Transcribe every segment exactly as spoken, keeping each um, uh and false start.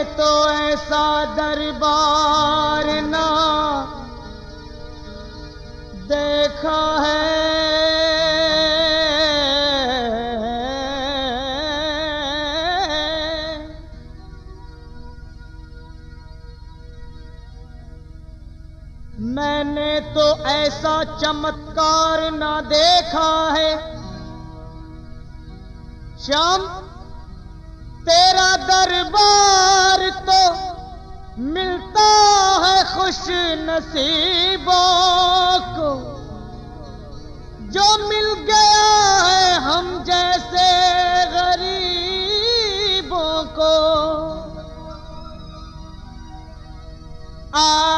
तो ऐसा दरबार ना देखा है, मैंने तो ऐसा चमत्कार ना देखा है। श्याम तेरा दरबार तो मिलता है खुश नसीबों को, जो मिल गया है हम जैसे गरीबों को। आ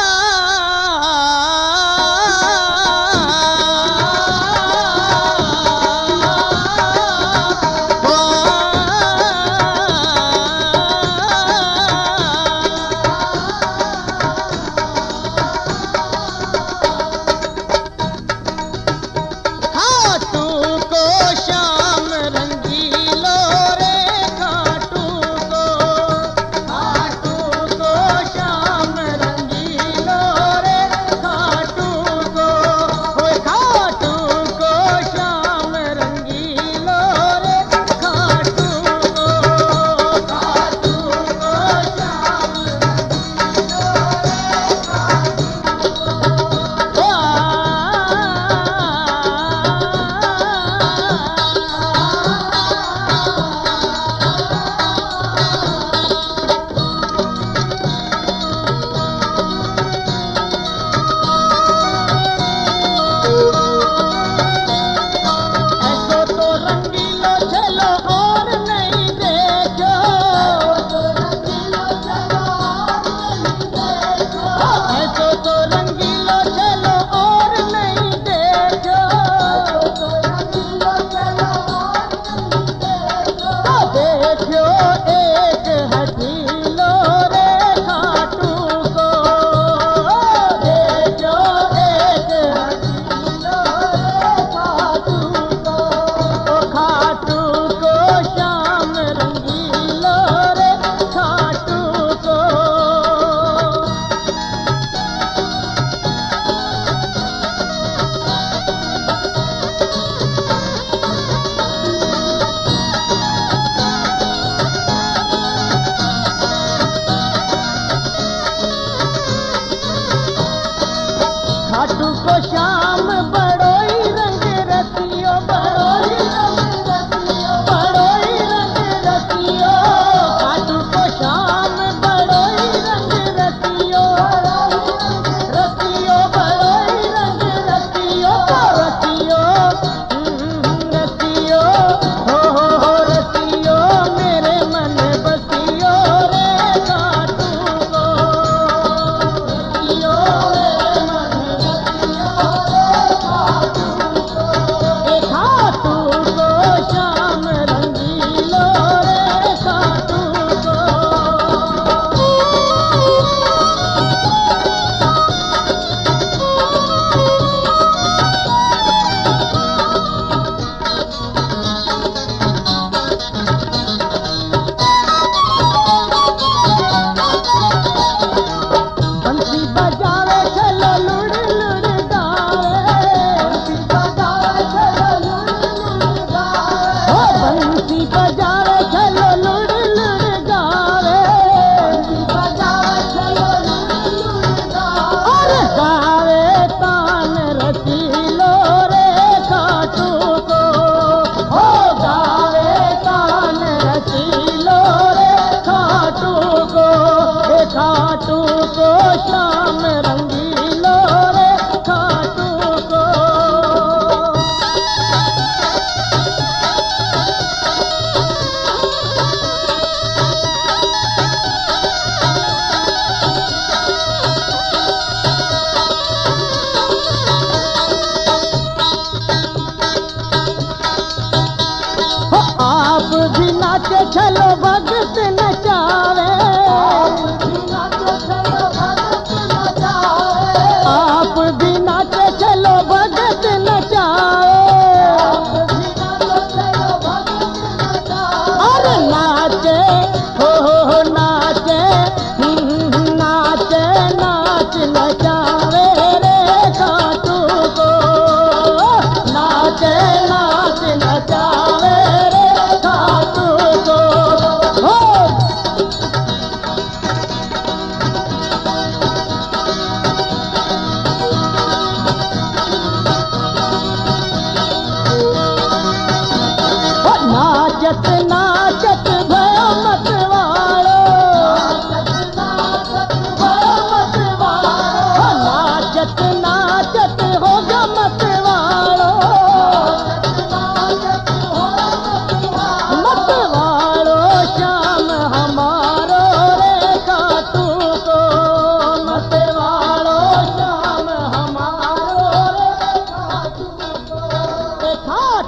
खाटू को श्याम बड़ोई रंग रसियो, बड़ोई रंग रसियो, बड़ोई रंग रसियो। खाटू को श्याम बड़ोई रंग रसियो, रसियो बड़ोई रंग रसियो, रसियो रसियो हो हो हो रसियो, मेरे मन बसियो रे खाटू को रसियो। खाटू को श्याम रंगीलो रे खाटू को। आप भी नाचे चलो भगत नचावे, आप भी नाचे चलो भगत नचावे, अरे नाचे हो हो नाचे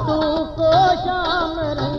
तू को शाम रंग